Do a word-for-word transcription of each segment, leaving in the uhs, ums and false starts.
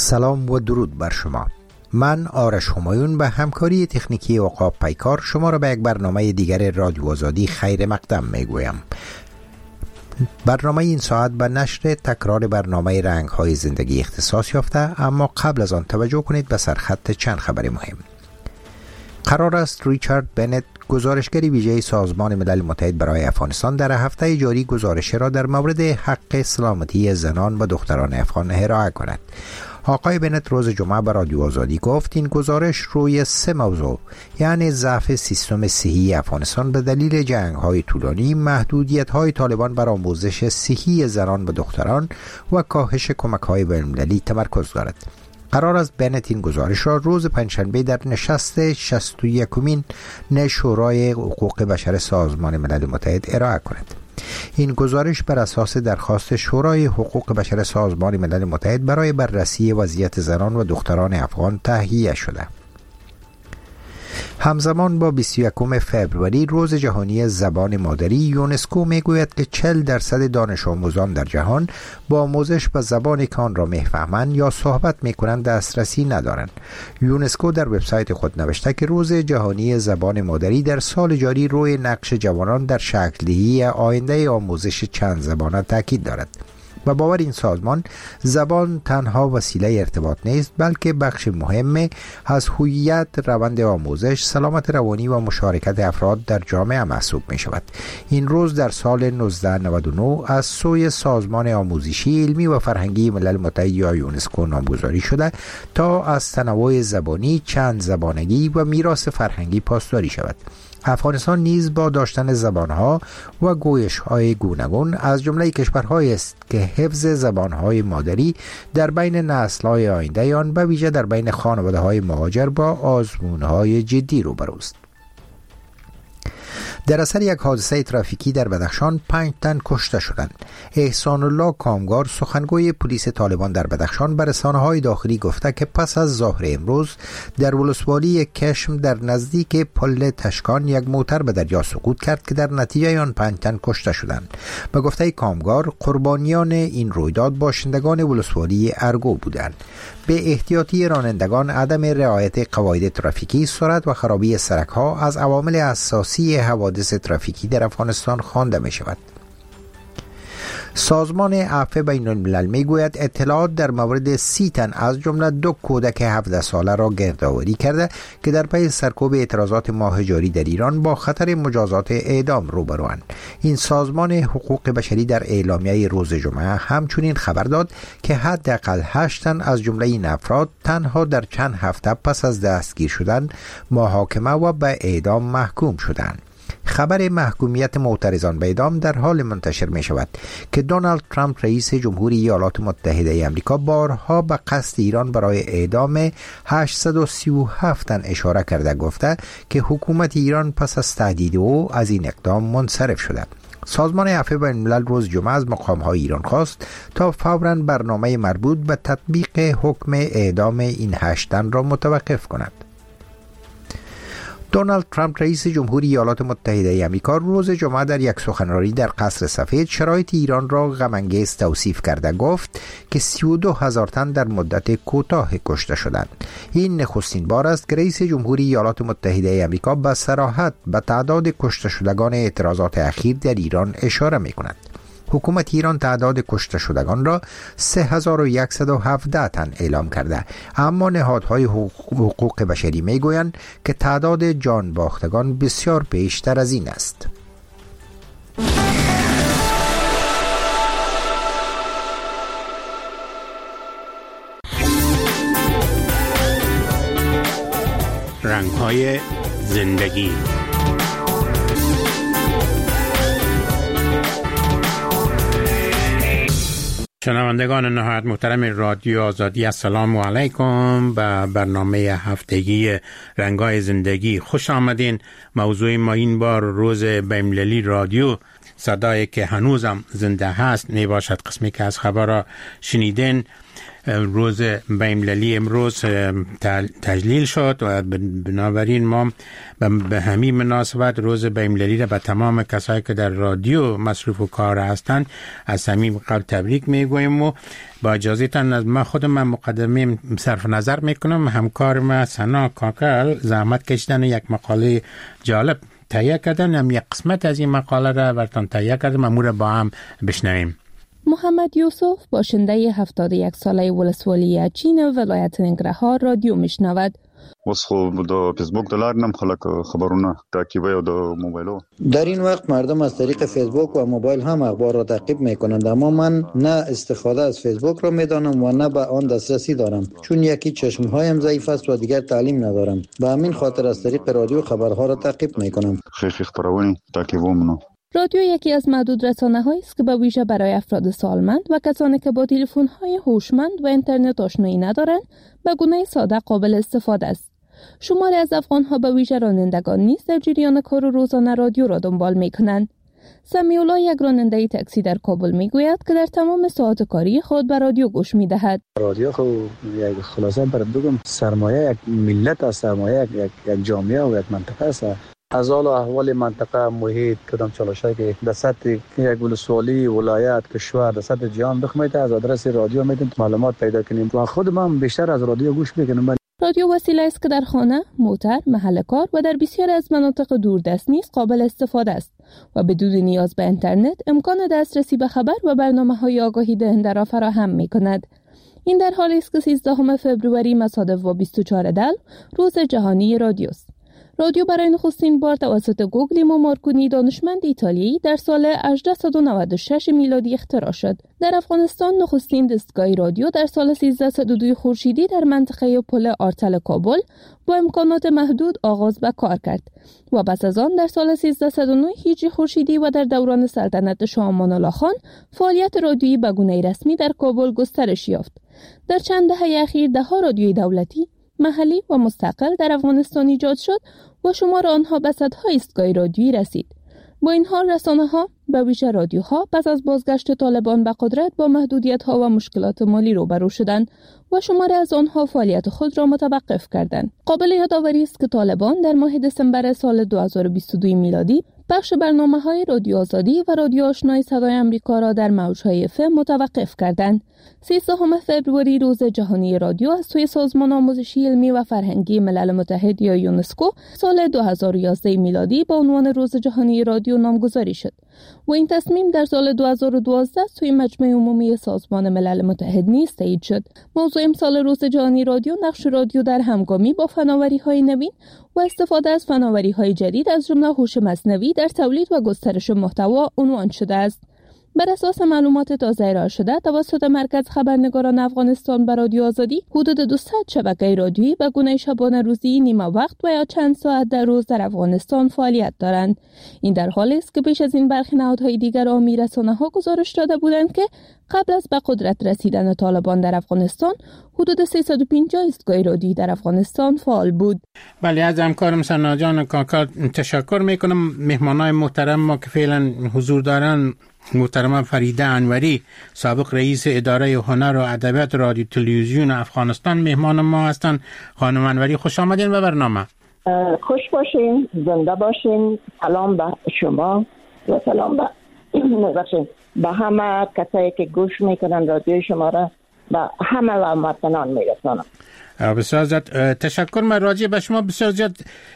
سلام و درود بر شما. من آرش همایون به همکاری تکنیکی عقاب پیکار شما را به یک برنامه دیگر رادیو آزادی خیر مقدم می گویم. برنامه این ساعت به نشر تکرار برنامه رنگ های زندگی اختصاص یافته، اما قبل از آن توجه کنید به سرخط چند خبر مهم. قرار است ریچارد بنت، گزارشگری ویژه سازمان ملل متحد برای افغانستان، در هفته جاری گزارش را در مورد حق سلامتی زنان و دختران افغان ارائه کند. آقای بنت روز جمعه به رادیو آزادی گفت این گزارش روی سه موضوع، یعنی ضعف سیستم صحی افغانستان به دلیل جنگ‌های طولانی، محدودیت‌های طالبان بر آموزش صحی زنان و دختران و کاهش کمک‌های بین‌المللی تمرکز دارد. قرار است بنت این گزارش را روز پنجشنبه در نشست شصت و یکمین شورای حقوق بشر سازمان ملل متحد ارائه کند. این گزارش بر اساس درخواست شورای حقوق بشر سازمان ملل متحد برای بررسی وضعیت زنان و دختران افغان تهیه شده. همزمان با بیست و یکم فوریه روز جهانی زبان مادری، یونسکو میگوید که چهل درصد دانش آموزان در جهان با آموزش به زبانی که آن را میفهمند یا صحبت میکنند دسترسی ندارند. یونسکو در وبسایت خود نوشته که روز جهانی زبان مادری در سال جاری روی نقش جوانان در شکل دهی آینده آموزش چند زبانه تاکید دارد. و باور این سازمان زبان تنها وسیله ارتباط نیست، بلکه بخش مهم از هویت، روند آموزش، سلامت روانی و مشارکت افراد در جامعه محسوب می شود. این روز در سال نوزده نود و نه از سوی سازمان آموزشی، علمی و فرهنگی ملل متحد یا یونسکو نامگذاری شده تا از تنوع زبانی، چند زبانگی و میراث فرهنگی پاسداری شود. افغانستان نیز با داشتن زبانها و گویش‌های گوناگون از جمله کشورهایی است که حفظ زبانهای مادری در بین نسل‌های آینده آن، به ویژه در بین خانواده‌های مهاجر، با آزمون‌های جدی روبروست. در اثر یک حادثه ترافیکی در بدخشان پنج تن کشته شدند. احسان الله کامگار، سخنگوی پلیس طالبان در بدخشان، به رسانه‌های داخلی گفته که پس از ظهر امروز در ولسوالی کشم در نزدیک پل تشکان یک موتر به دریا سقوط کرد که در نتیجه آن پنج تن کشته شدند. به گفته کامگار، قربانیان این رویداد باشندگان ولسوالی ارگو بودند. به احتیاطی رانندگان، عدم رعایت قواعد ترافیکی، سرعت و خرابی سرک‌ها از عوامل اساسی حوادث ترافیکی در افغانستان خوانده می شود. سازمان عفو بین الملل می گوید اطلاعات در مورد سی تن از جمله دو کودک هفده ساله را گردآوری کرده که در پی سرکوب اعتراضات ماه جاری در ایران با خطر مجازات اعدام روبروند. این سازمان حقوق بشری در اعلامیه روز جمعه همچنین خبر داد که حداقل هشت تن از جمله این افراد تنها در چند هفته پس از دستگیر شدن محاکمه و به اعدام محکوم شدند. خبر محکومیت معترضان به اعدام در حال منتشر می شود که دونالد ترامپ رئیس جمهوری ایالات متحده آمریکا بارها به قصد ایران برای اعدام هشتصد و سی و هفت تن اشاره کرده، گفته که حکومت ایران پس از تهدید او از این اقدام منصرف شده. سازمان عفو بین الملل روز جمعه از مقام‌های ایران خواست تا فوراً برنامه مربوط به تطبیق حکم اعدام این هشت تن را متوقف کند. دونالد ترامپ رئیس جمهوری ایالات متحده آمریکا روز جمعه در یک سخنرانی در قصر سفید شرایط ایران را غم‌انگیز توصیف کرده گفت که سی و دو هزار تن در مدت کوتاه کشته شدند. این نخستین بار است که رئیس جمهوری ایالات متحده آمریکا به صراحت به تعداد کشته شدگان اعتراضات اخیر در ایران اشاره می‌کند. حکومت ایران تعداد کشته شدگان را سه هزار و صد و هفده تن اعلام کرده، اما نهادهای حقوق بشری می گویند که تعداد جان باختگان بسیار بیشتر از این است. رنگ‌های زندگی. شنوندگان نهایت محترم رادیو آزادی، السلام علیکم. به برنامه هفتگی رنگای زندگی خوش آمدین. موضوع ما این بار روز بین‌المللی رادیو، صدایی که هنوزم زنده هست، می باشد. قسمی که از خبر را شنیدین روز بین‌المللی امروز تجلیل شد و بنابراین ما به همین مناسبت روز بین‌المللی را به تمام کسایی که در رادیو مصروف و کار هستند از صمیم قلب تبریک میگویم و با اجازهتان از ما خودم من مقدمه صرف نظر میکنم. همکار ما سنا کاکل زحمت کشیدن یک مقاله جالب تهیه کردن، هم یک قسمت از این مقاله را براتون تهیه کردم، ما را با هم بشنویم. محمد یوسف باشنده هفتاد و یک ساله ولسوالی چین ولایت ننگرهار رادیو میشنود. اوس خو د فیسبوک د لارې نم خلک خبرونه تعقیبوي او د موبایلو. در این وقت مردم از طریق فیسبوک و موبایل هم اخبار را تعقیب میکنند، اما من نه استفاده از فیسبوک را میدانم و نه به آن دسترسی دارم، چون یکی چشمهایم ضعیف است و دیگر تعلیم ندارم. به همین خاطر از طریق رادیو خبرها را تعقیب میکنم. خیلی خبرونه تعقیبوم. رادیو یکی از معدود رسانه‌هایی است که به ویژه برای افراد سالمند و کسانی که با تلفن‌های هوشمند و اینترنت آشنایی ندارند به گونه ساده قابل استفاده است. شماری از افغان‌ها به ویژه رانندگان نیز در جریان کار روزانه رادیو را دنبال می‌کنند. سمی‌الله یک راننده تاکسی در کابل می‌گوید که در تمام ساعات کاری خود به رادیو گوش می‌دهد. رادیو خو یک خلاصه بر بگم سرمایه یک ملت است، سرمایه یک یک جامعه و یک منطقه است. از حال و احوال منطقه محیط کدام چالشایی که در سطح یک ولسوالی ولایت کشور در سطح جهان بخمید از آدرس رادیو میتونید معلومات پیدا کنیم و خود من بیشتر از رادیو گوش میکنم. رادیو وسیله است که در خانه، موتر، محل کار و در بسیاری از مناطق دوردست نیز قابل استفاده است و بدون نیاز به اینترنت امکان دسترسی به خبر و برنامه‌های آگاهی دهنده را فراهم می‌کند. این در حالی است که سیزدهم فوریه مصادف با بیست و چهارم دلو روز جهانی رادیو است. رادیو برای نخستین بار توسط گوگلیمو مارکونی دانشمند ایتالیایی در سال هجده نود و شش میلادی اختراع شد. در افغانستان نخستین دستگاه رادیو در سال سیزده و دو خورشیدی در منطقه پل آرتل کابل با امکانات محدود آغاز به کار کرد و پس از آن در سال سیزده و نه هجری خورشیدی و در دوران سلطنت شاه امان الله خان فعالیت رادیویی به گونه رسمی در کابل گسترش یافت. در چند دهه اخیر ده‌ها رادیوی دولتی، محلی و مستقل در افغانستان ایجاد شد و شمار آنها به صدها ایستگاه رادیویی رسید. با این حال رسانه‌ها به ویژه رادیوها پس از بازگشت طالبان به قدرت با محدودیت‌ها و مشکلات مالی روبرو شدند و شماری از آنها فعالیت خود را متوقف کردند. قابل یادآوری است که طالبان در ماه دسامبر سال دو هزار و بیست و دو میلادی بخش برنامه‌های رادیو آزادی و رادیو آشنای صدای آمریکا را در موج‌های اف ام متوقف کردند. سیزدهم فوریه روز جهانی رادیو از سوی سازمان آموزشی علمی و فرهنگی ملل متحد یا یونسکو سال دو هزار و یازده میلادی با عنوان روز جهانی رادیو نامگذاری شد و این تصمیم در سال دو هزار و دوازده سوی مجمع عمومی سازمان ملل متحد نیز تایید شد. موضوع امسال روز جهانی رادیو نقش رادیو در همگامی با فناوری‌های نوین و استفاده از فناوری‌های جدید از جمله هوش مصنوعی در تولید و گسترش محتوا عنوان شده است. بر اساس معلومات تازه ارائه شده توسط مرکز خبرنگاران افغانستان به رادیو آزادی، حدود دویست شبکه رادیویی به گونه شبانه روزی، نیمه وقت و یا چند ساعت در روز در افغانستان فعالیت دارند. این در حالی است که پیش از این برخی نهادهای دیگر عامی رسانه‌ها گزارش داده بودند که قبل از به قدرت رسیدن طالبان در افغانستان حدود سیصد و پنجاه ایستگاه رادیویی در افغانستان فعال بود. بله، از همکارم سنا جان کاکا تشکر میکنم. مهمانای محترم ما که فعلا حضور دارن، محترم فریده انوری، سابق رئیس اداره هنر و ادبیات رادیو تلویزیون افغانستان مهمان ما هستند. خانم انوری خوش آمدین به برنامه. خوش باشین، زنده باشین. سلام به شما و سلام به نباشین به همه کسایی که گوش میکنن رادیو شما را، به همه وطنان میرسانم. بسیار زیاد تشکر. من راجع به شما بسیار زیاد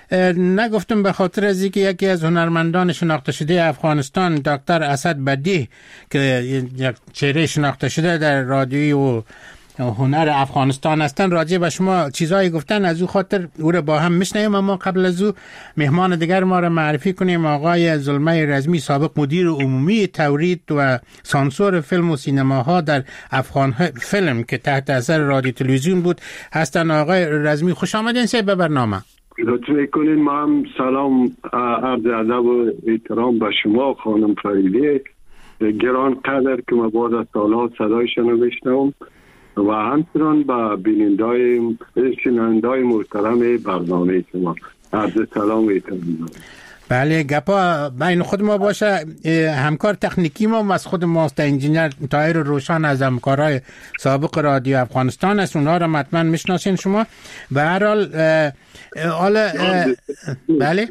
نگفتم به خاطر از اینکه یکی از هنرمندان شناخته شده افغانستان دکتر اسد بدیع که یک چهره شناخته شده در رادیویی و هنر افغانستان هستن، راجع به شما چیزایی گفتن، از او خاطر او را با هم میشنویم. اما قبل از او مهمان دیگر ما را معرفی کنیم. آقای زلمه رزمی، سابق مدیر عمومی تولید و سانسور فیلم و سینماها در افغان فیلم که تحت اثر رادیو تلویزیون بود هستن. آقای رزمی خوش آمدین سه به برنامه. لطف میکنین. ما هم سلام عرض ادب و احترام به شما خانم فریده گران قدر که ما بعد از سالها صدایشان رو بشنوم و همچنان با بینندای شنوندای محترم برنامه شما عرض سلام و احترام. بله گپا بین خود ما باشه. همکار تکنیکی ما از خود ماست، انجینیر طاهر روشن از همکارای سابق رادیو افغانستان است، اونها را حتما میشناسین شما. به هر حال حالا بله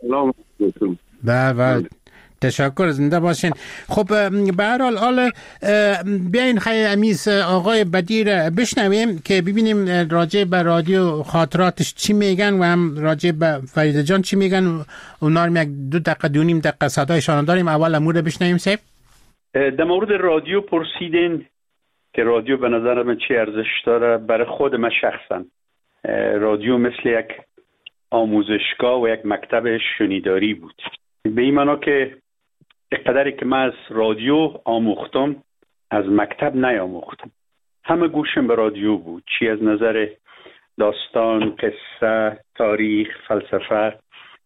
بله تشکر، زنده باشین. خب به هر حال حالا بیاین خیلی امیز آقای بدیر بشنویم که ببینیم راجع به رادیو خاطراتش چی میگن و هم راجع به فریده جان چی میگن. اونا رو یک دو دقیقه دو نیم دقیقه صدایشان داریم. اول امور بشنویم. سیب در مورد رادیو پرسیدین که رادیو به نظر من چی ارزش داره. برای خود من شخصا رادیو مثل یک آموزشگاه و یک مکتب شنیداری بود، به این معنا که اقدری که من از رادیو آموختم از مکتب نیاموختم. همه گوشم به رادیو بود، چی از نظر داستان، قصه، تاریخ، فلسفه،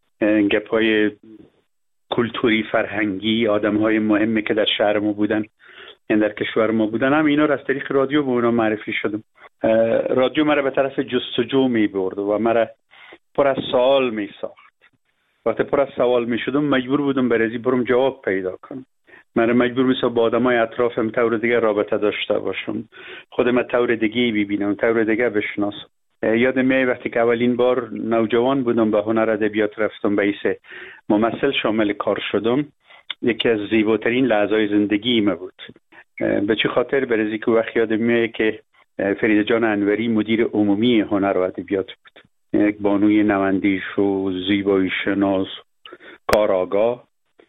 گپای کلتوری، فرهنگی، آدم‌های مهمی که در شهر ما بودن، یعنی در کشور ما بودن، هم اینا را از طریق رادیو به اونا معرفی شدم. رادیو مرا به طرف جستجو می برد و مرا پر از سوال می ساخت. وقتی پر از سوال می شدم مجبور بودم برای برم جواب پیدا کنم. من مجبور می ساخت با آدمای اطرافم طور دیگه رابطه داشته باشم، خودم طور دیگه ببینم، طور دیگه بشناسم. یادم میاد وقتی که اولین بار نوجوان بودم به هنر ادبیات رفتم، به حیث ممثل شامل کار شدم، یکی از زیباترین لحظه‌های زندگی ما بود. به چه خاطر؟ برای که وقت یادم میاد که فریده جان انوری مدیر عمومی هنر و ادبیات بود، یک بانوی نوندیش و زیبایی شناس، کارآگاه،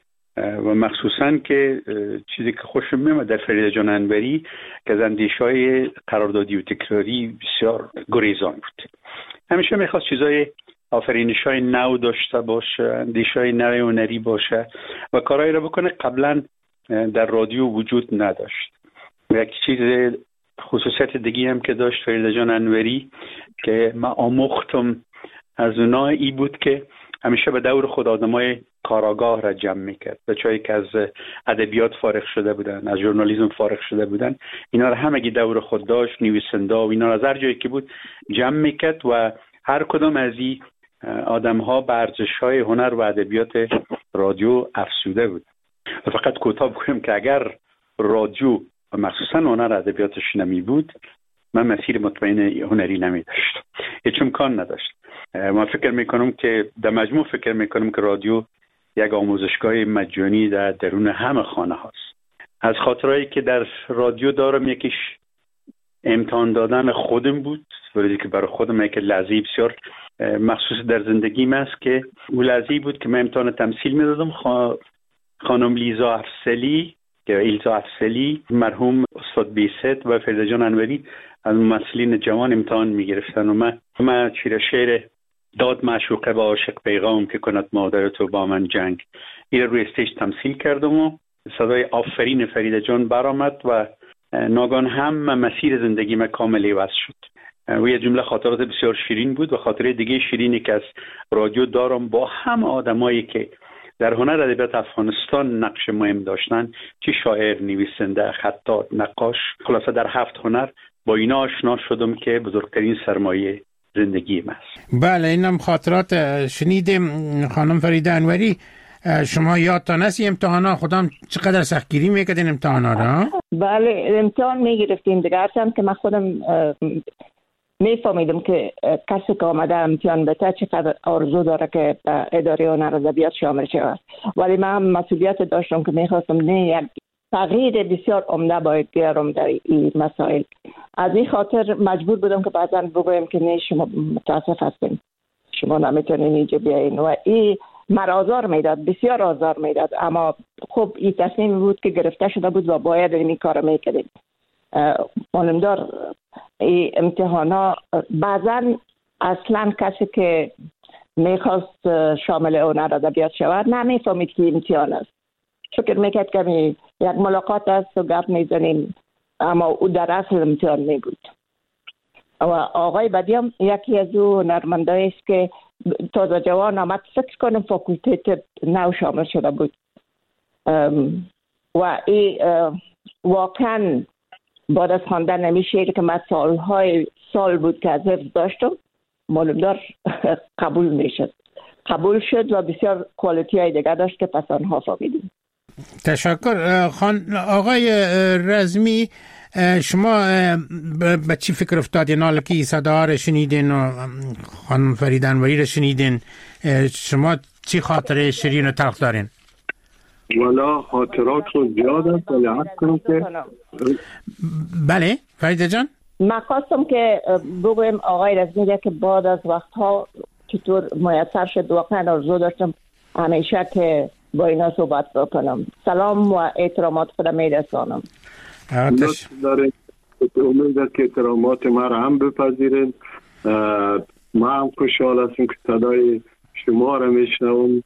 و مخصوصاً که چیزی که خوشم میاد در فریده جان انوری که از اندیشه‌های قراردادی و تکراری بسیار گریزان بود. همیشه میخواست چیزای آفرینش‌های نو داشته باشه، اندیشه‌های نو هنری باشه و کارهایی رو بکنه قبلا در رادیو وجود نداشت. یک چیز خصوصیت دیگه هم که داشت فریده جان انوری که من آموختم از اونها ای بود که همیشه به دور خود آدمای کاراگاه را جمع میکرد، بچه‌ای که از ادبیات فارغ شده بودن، از ژورنالیسم فارغ شده بودن، اینا را همگی دور خود داشت، نویسنده و اینا را از هر جایی که بود جمع میکرد و هر کدام از این آدم‌ها به ارزش‌های هنر و ادبیات رادیو افزوده بود. و فقط کوتاه بگم که اگر رادیو و مخصوصا هنر ادبیاتش نمی بود، من مسیر مطمئن هنری نمی داشت، هیچ امکان نداشت. من فکر میکنم که در مجموع فکر میکنم که رادیو یک آموزشگاه مجانی در درون همه خانه هاست. از خاطرهایی که در رادیو دارم یکیش امتحان دادن خودم بود، ولی که برای خودم یک لحظه بسیار مخصوص در زندگیم است که اون لحظه بود که من امتحان تمثیل میدادم. خانم لیزا افسلی که ایلزا افسلی، مرحوم استاد بیست و فریده جان انوری از ممثلین جوان امتحان میگرفتن و من من چیره شعر داد معشوقه با عاشق پیغام که کند مادر تو با من جنگ، این روی استیج تمثیل کردم و صدای آفرین فریده جان برآمد و ناگهان هم مسیر زندگی من کامل عوض شد. و یه جمله خاطرات بسیار شیرین بود و خاطره دیگه شیرینی که از رادیو دارم با هم آدمایی که در هنر ادبیات افغانستان نقش مهم داشتن، چه شاعر، نویسنده، خطاط، نقاش، خلاصه در هفت هنر با اینا آشنا شدم که بزرگترین سرمایه زندگی من است. بله اینم خاطرات شنیدیم. خانم فریده انوری، شما یادتان است امتحانا خودم چقدر سختگیری میکردین امتحانا را؟ بله امتحان میگرفتیم دیگه، هرچند که من خودم میفهمیدم که کسی که آمده امتحان بده چقدر آرزو داره که اداره هنر ادبیات شامل شود، ولی من مسئولیت داشتم که میخواستم نه یک تغییر بسیار عمده باید بیارم در این مسائل. از این خاطر مجبور بودم که بعضا بگویم که نه شما متاسف هستین، شما نمیتونین اینجا بیاین و این مرا آزار میداد، بسیار آزار میداد، اما خب این تصمیم بود که گرفته شده بود و باید این کار میکردیم. معلومدار این امتحانا بعضا اصلا کسی که میخواست شامل هنر ادبیات شود نمیفهمید که امتحان است، فکر میکرد که یک ملاقات است و گپ میزنیم، اما او در اصل امتحان میبود. و آقای بدیم یکی از او هنرمندایی است که تازه جوان آمد، فکر کنم فاکولتیت نو شامل شده بود و این واقعا بعد از خواندن نمی شعر که من سالهای سال بود که از حفظ داشتم، معلوم دار قبول میشد قبول شد و بسیار کوالیتی های دیگه داشت که پس آنها فهمیدیم. تشکر. خان آقای رزمی، شما به چی فکر افتادین حالا که صدا رو شنیدین و خانم فرید انوری رو شنیدین؟ شما چی خاطره شیرین و تلخ دارین؟ والا خاطرات رو زیاد است ولی حد کنم که بله فریده جان، من خواستم که بگویم آقای رزمی که بعد از وقتها چطور میسر شد. واقعا آرزو داشتم همیشه که با اینا صحبت بکنم. سلام و احترامات خودم میرسانم. آتش داره امید است که احترامات ما را هم بپذیرین. ما هم خوشحال هستیم که صدای شما را میشنوم.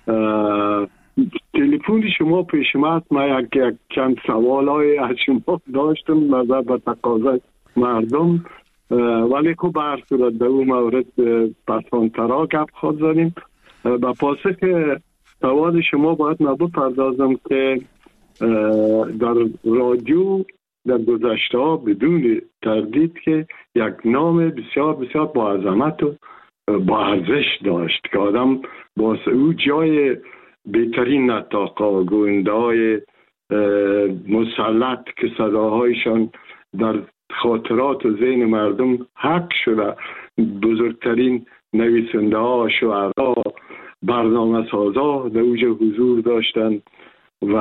تلفن شما پیش ما است. ما یک چند سوال های از شما داشتم نظر به تقاضای مردم، ولی خب به هر صورت در اون مورد پسانترا گپ خود زدیم. با پاسخ سوال شما باید من بپردازم که در رادیو در گذشته ها بدون تردید که یک نام بسیار بسیار با عظمت و با ارزش داشت که آدم با او جای بهترین نطاقا گوینده های مسلط که صداهایشان در خاطرات و ذهن مردم حق شده، بزرگترین نویسنده ها، شعرا، برنامه سازا در اوج حضور داشتند و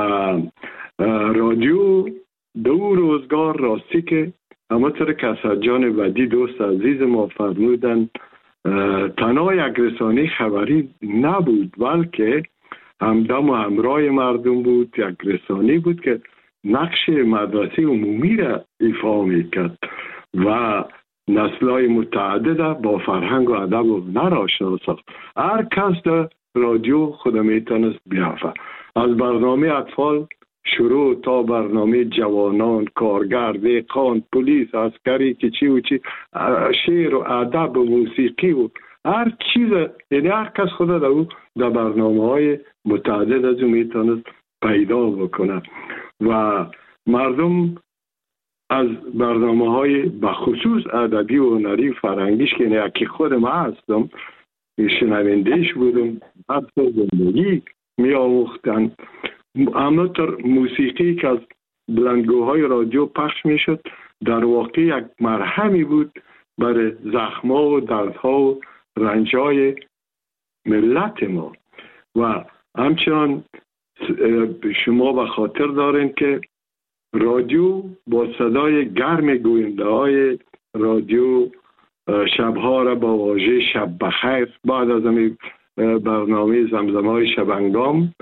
رادیو دو روزگار راستی که همونطور که اسدجان بدی دوست عزیز ما فرمودن تنها یک رسانه خبری نبود بلکه همدم و همراه مردم بود. یک رسانه بود که نقش مدرسه عمومی را ایفا میکرد و نسل‌های متعدد با فرهنگ و ادب و هنر آشنا ساخت. هر کس در رادیو خود میتونست بیافه، از برنامه اطفال شروع تا برنامه جوانان، کارگر، دهقان، پلیس، عسکری که چی و چی، شعر و ادب و موسیقی و هر چیز، یعنی هر کس خود در او در برنامه های متعدد از او میتونست پیدا بکنه و مردم از برنامه های بخصوص ادبی و هنری فرهنگیش که یکی خود ما هستم شنوندهش بودم، بعد زندگی می آموختن. همونطور موسیقی که از بلندگوهای رادیو پخش می شد در واقع یک مرهمی بود برای زخم‌ها و دردها و رنجای ملت ما و همچنان شما به خاطر دارین که رادیو با صدای گرم گوینده های رادیو شبها را با واژه شب بخیر، بعد از همین برنامه زمزمه های شبنگام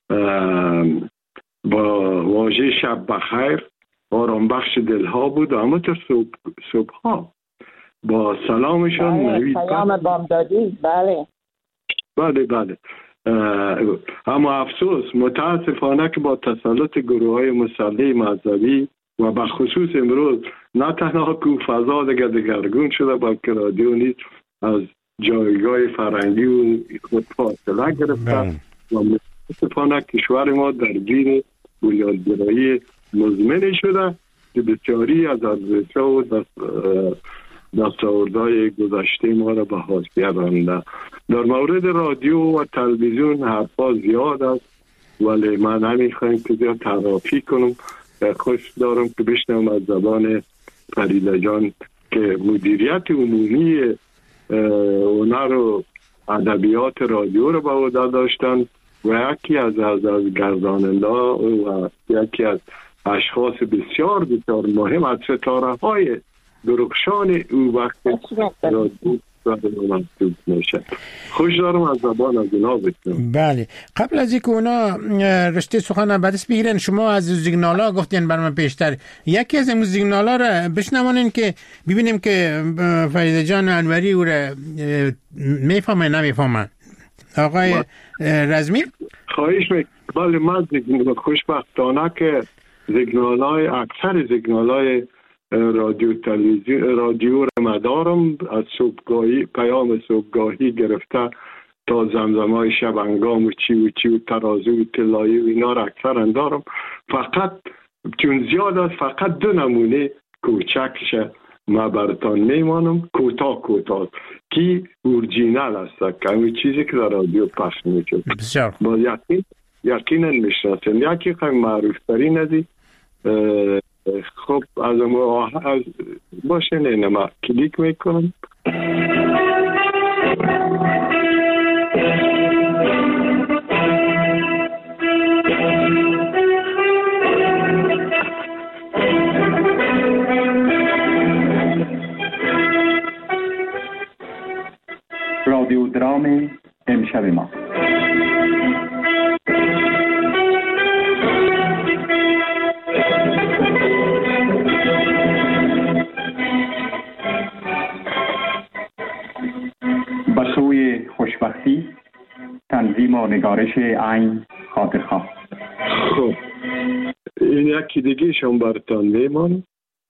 با واژه شب بخیر آرام بخش دلها بود و همونطور صبح صبحها با سلامشان نوید سلام بامدادی. بله بله بله اما افسوس متاسفانه که با تسلط گروه های مسلح مذهبی و به خصوص امروز نه تنها که فضا دیگر دگرگون شده بلکه رادیو نیز از جایگاه فرهنگی و خود فاصله گرفته و متاسفانه کشور ما درگیر بنیادگرایی مزمن شده که بسیاری از ارزش‌ها و دست دستاوردهای گذشته ما را به حاشیه رانده. در مورد رادیو و تلویزیون حرفا زیاد است ولی من نمیخوایم که زیاد تعریف کنم. خوش دارم که بشنوم از زبان فریده جان که مدیریت عمومی هنر و ادبیات رادیو را به عهده داشتن و یکی از از از گرداننده و یکی از اشخاص بسیار بسیار مهم از ستاره های درخشان او وقت رادیو محسوب میشه. خوش دارم از زبان از اینا بکنم. بله قبل از اینکه اونا رشته سخن بعدش بگیرن شما از سیگنالا گفتین برام پیشتر یکی از این سیگنالا را بشنوانین که ببینیم که فریده جان انوری او را میفهمه نمیفهمه. آقای رزمی خواهش میکنم. بله من خوشبختانه که سیگنالای اکثر سیگنالای رادیو تلویزیون رادیو را مدارم از صبحگاهی پیام صبحگاهی گرفته تا زمزمه‌های شبنگام و چی و چی و ترازو و طلایی و اینا را اکثر دارم. فقط چون زیاد است فقط دو نمونه کوچکش ما براتان میمانم کوتاه کوتاه که اورجینال است که همین چیزی که در رادیو پخش میشه. بسیار با یقین یقینا میشناسن. یکی خیلی معروف ترین ازی خب از ما از باشه نه ما کلیک میکنم. رادیو درام امشب ما. به سوی خوشبختی، تنظیم و نگارش عین خاطرخواه. خب این یکی دیگه شما براتان میمانم.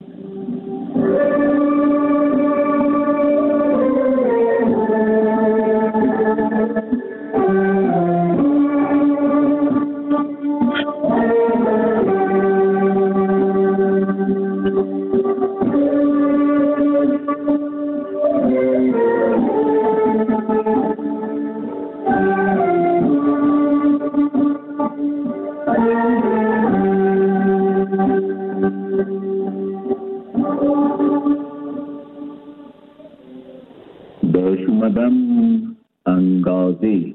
داشت اومدم انگازی.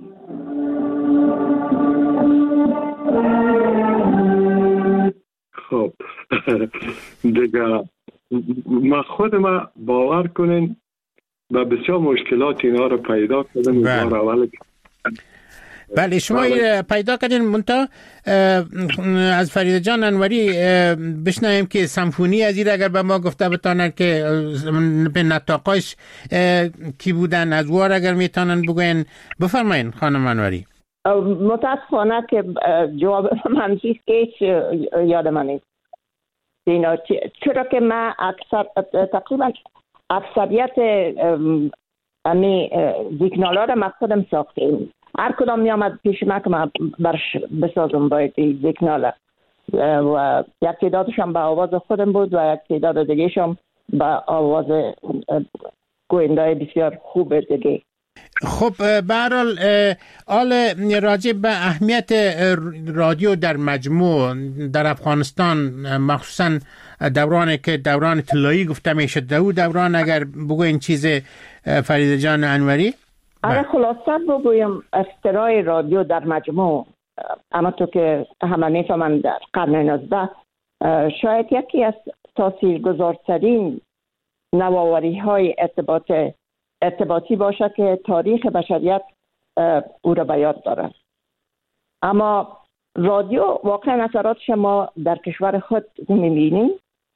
خب دیگه ما خود ما باور کنین و بسیار مشکلات اینا رو پیدا کردم. بار اول بله شما پیدا کردین منتها از فرید جان انوری بشنویم که سمفونی از این اگر به ما گفته بتانن که به نطاقاش کی بودن از وار اگر میتونن بگوین. بفرمایین خانم انوری. متاسفانه که جواب منفی هیچ یاد من نیست. اینا چرا که من اکثر تقریبا اکثریت امی زیگنالا رو من خودم ساختیم. هر کدام می آمد پیش من که من برش بسازم باید این زیگنالا و یک تعدادش هم به آواز خودم بود و یک تعداد دیگهش هم به آواز گوینده بسیار خوب دیگه. خب به هر حال آل راجع به اهمیت رادیو در مجموع در افغانستان، مخصوصا دورانی که دوران طلایی گفته میشه، دو دوران اگر بگوین چیز فرید جان انوری. آره خلاصه بگویم اختراع رادیو در مجموع، اما تو که همه میفهمن در قرن نوزده شاید یکی از تاثیرگذارترین نوآوری های ارتباط ارتباطی باشه که تاریخ بشریت او را به یاد داره. اما رادیو واقعا اثراتش ما در کشور خود میبینیم،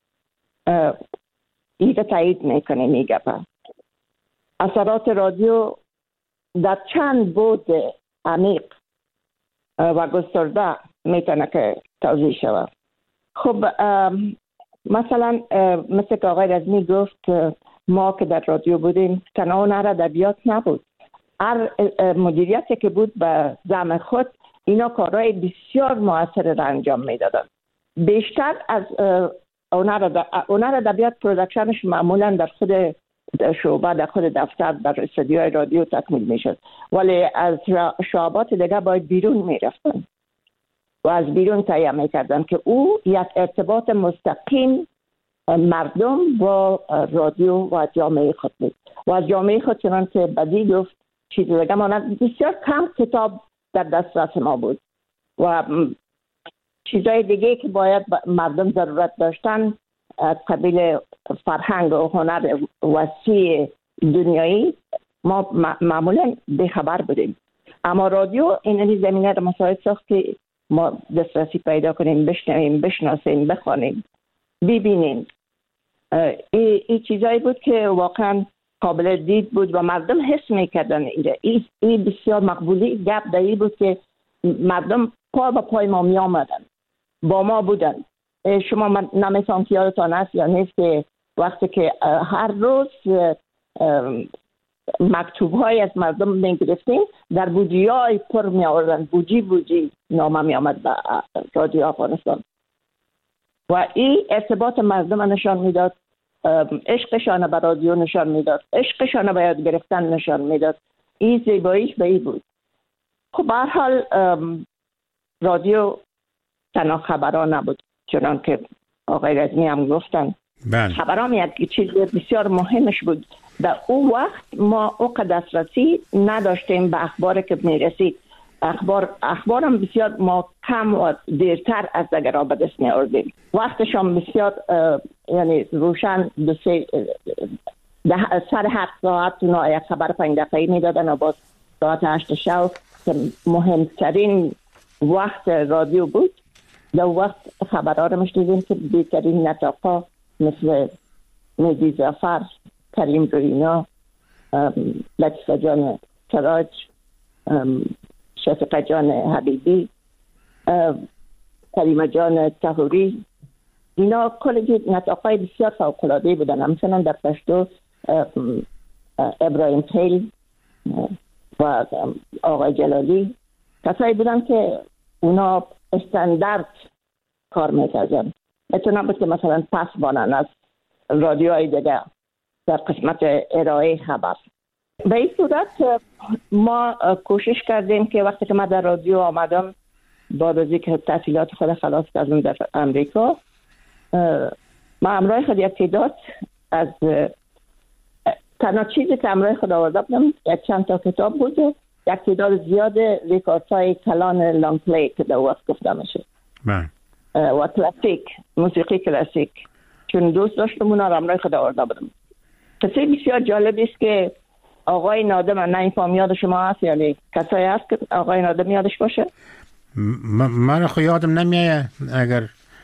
ایده تایید میکنه میگه اثرات رادیو در چند بود عمیق و گسترده میتونه که توضیح شود. خب مثلا مثل که آقای رزمی گفت ما که در رادیو بودیم تنها هنر ادبیات نبود، هر مدیریتی که بود به زعم خود اینا کارهای بسیار مؤثر را انجام میدادن. بیشتر از هنر ادبیات پرودکشنش معمولا در خود شعبه در خود دفتر در استودیوهای رادیو تکمیل میشد، ولی از شعبات دیگه باید بیرون میرفتن و از بیرون تهیه میکردن که او یک ارتباط مستقیم مردم با رادیو و جامعه خود بود و از جامعه خود چنان که بدی گفت چیز دیگه مانند بسیار کم کتاب در دسترس ما بود و چیزهای دیگه که باید مردم ضرورت داشتن از قبیل فرهنگ و هنر وسیع دنیایی ما معمولا بخبر بودیم. اما رادیو این زمینه رو مساعد ساخت که ما دسترسی پیدا کنیم، بشنویم، بشناسیم، بخوانیم، ببینیم. این ای چیزایی بود که واقعا قابل دید بود و مردم حس میکردن. این ای بسیار مقبولی گپ دایی بود که مردم پا به پای ما می آمدن، با ما بودن. شما نمیتونم که یادتان هست یا نیست که وقتی که هر روز مکتوب های از مردم می گرفتیم در بودجی های پر می آوردن، بودجی بودجی نامه می آمد به رادیو افغانستان و این ارتباط مردم نشان می داد عشقشان به رادیو نشان میداد، عشقشان به یاد گرفتن نشان میداد. این زیباییش به این بود. خب به هر حال رادیو تنها خبران نبود، چنان که آقای رزمی هم گفتن. بله. خبران یک چیز بسیار مهمش بود. در اون وقت ما اوقات دسترسی نداشتیم به اخباری که میرسید. اخبار اخبارم بسیار ما کم و دیرتر از دیگر به دست می آوردیم. وقتشان بسیار یعنی روشن دو سه سر هفت ساعت اونا یک خبر پنج دقیقه‌ای میدادن و باز ساعت هشت شب که مهمترین وقت رادیو بود. در وقت خبرها رو میشنیدیم که بهترین نطاقا مثل مهدی ظفر، کریم روینا، لطیفه جان کراج، شفیقه جان حبیبی، کریمه جان طهوری، اینا کلی نطاقای بسیار فوق‌العاده بودن. همچنان در پشتو ابراهیم خیل و آقای جلالی کسایی بودن که اونا استاندارد کار میکردن. اتنا بود که مثلا پس بانن از رادیوهای دیگه در قسمت ارائه خبر. به این صورت ما کوشش کردیم که وقتی که من در رادیو آمدم بعد از اینکه تحصیلات خود خلاص کردم در امریکا، ما همراه خود یک تعداد از تنها چیزی که همراه خود آورده بودم یک چند تا کتاب بود، یک تعداد زیاد ریکاردهای کلان لانگ پلی که در وقت گفته میشه و کلاسیک، موسیقی کلاسیک، چون دوست داشتم اونا رو همراه خود آورده بودم. قصه بسیار جالب است که آقای نادم، نه این فهم یاد شما هست یعنی کسایی هست که آقای نادم یادش باشه؟ من خو یادم نمیاد. اگر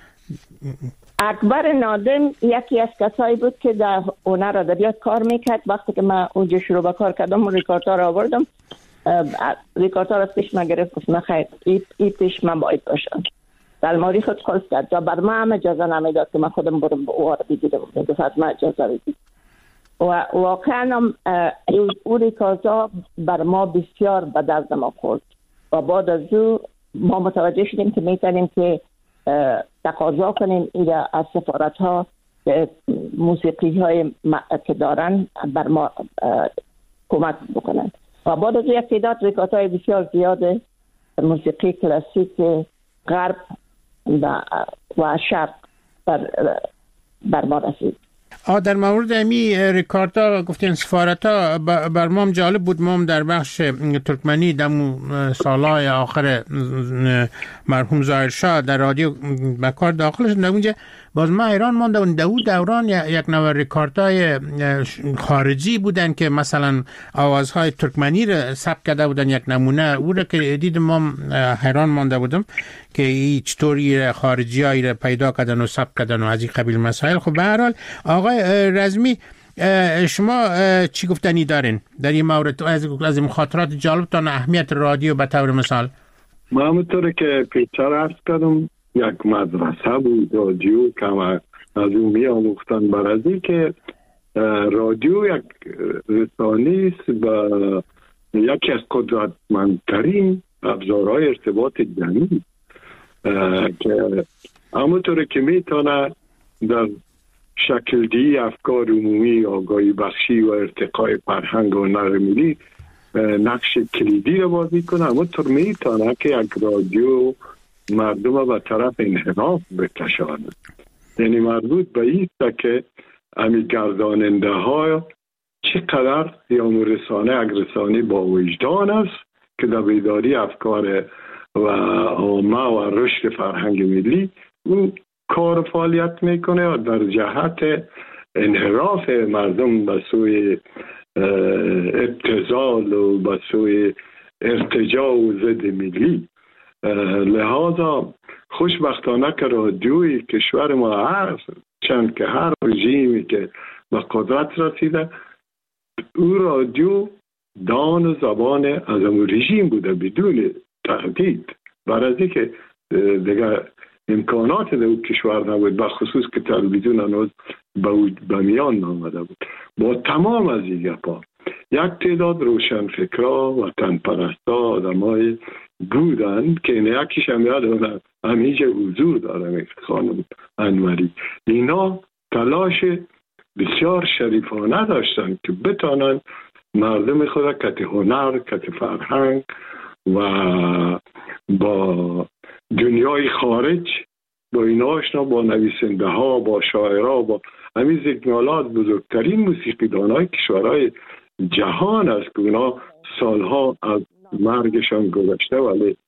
اکبر نادم یکی از کسایی بود که در هنر ادبیات کار میکرد. وقتی که من اونجا شروع به کار کردم ریکاردها رو آوردم، ریکاردها رو از پیش من گرفت، گفت نخیر این پیش من باید باشم. در الماری خود خلص کرد جا بر من هم اجازه نمیداد که من خودم برم او رو بگیرم، گفت من اجازه بگیرم. و واقعا هم او ریکاردها بر ما بسیار به درد ما خورد و بعد از او ما متوجه شدیم که میتونیم که تقاضا کنیم ایره از سفارت ها موسیقی های که دارن بر ما کمک بکنن و بعد از یک تعداد ریکارد های بسیار زیاد موسیقی کلاسیک غرب و, و شرق بر, بر ما رسید. آه در مورد امی ریکاردها گفتین سفارتا بر ما جالب بود. ما در بخش ترکمنی دمو سالهای آخر مرحوم ظاهرشاه در رادیو به کار داخل شد. اونجا باز ما ایران مانده و دو دوران یک نوع ریکاردهای خارجی بودن که مثلا آوازهای ترکمنی رو ثبت کرده بودن. یک نمونه او رو که دیدم ما حیران مانده بودم که این چطوری خارجی هایی رو پیدا کردن و ثبت کردن و از این قبیل مسائل. خب به هر حال آقای رزمی شما چی گفتنی دارین در این مورد از از مخاطرات جالبتان اهمیت رادیو به طور مثال؟ ما همونطور که پیچر عرض کردم یک مدرسه بود رادیو که از اون می آموختن بر از این که رادیو یک رسانه است و یکی از قدرتمندترین ابزارهای ارتباط جمعی که همونطور که میتونه در شکل دی افکار عمومی، آگاهی بخشی و ارتقای فرهنگ و هنر ملی نقش کلیدی رو بازی کنه، همونطور میتونه که یک رادیو مردم به طرف انحراف بکشانه. یعنی مربوط به این است که امی گرداننده ها چقدر یا رسانه یک رسانه با وجدان است که در بیداری افکار و عامه و رشد فرهنگ ملی او کار فعالیت میکنه و در جهت انحراف مردم به سوی ابتذال و به سوی ارتجاع و ضد ملی. لحاظا خوشبختانه که رادیوی کشور ما هر چند که هر رژیمی که به قدرت رسیده او رادیو دان و زبان از اون رژیم بوده بدون تهدید، برای که دیگه امکانات در اون کشور نبود، بخصوص که تلویزیون هنوز به میان نامده بود. با تمام از این گپا یک تعداد روشن فکرها و تنپرستا آدمای بودن که این یکیش هم یاد همیشه حضور داره خانم انوری. اینا تلاش بسیار شریفانه داشتن که بتانن مردم خود کت هنر، کت فرهنگ و با دنیای خارج با این آشنا، با نویسنده ها، با شاعرها، با همین زیگنالات بزرگترین موسیقیدان های کشورهای جهان است که اونا سالها از مرگشان گذشته ولی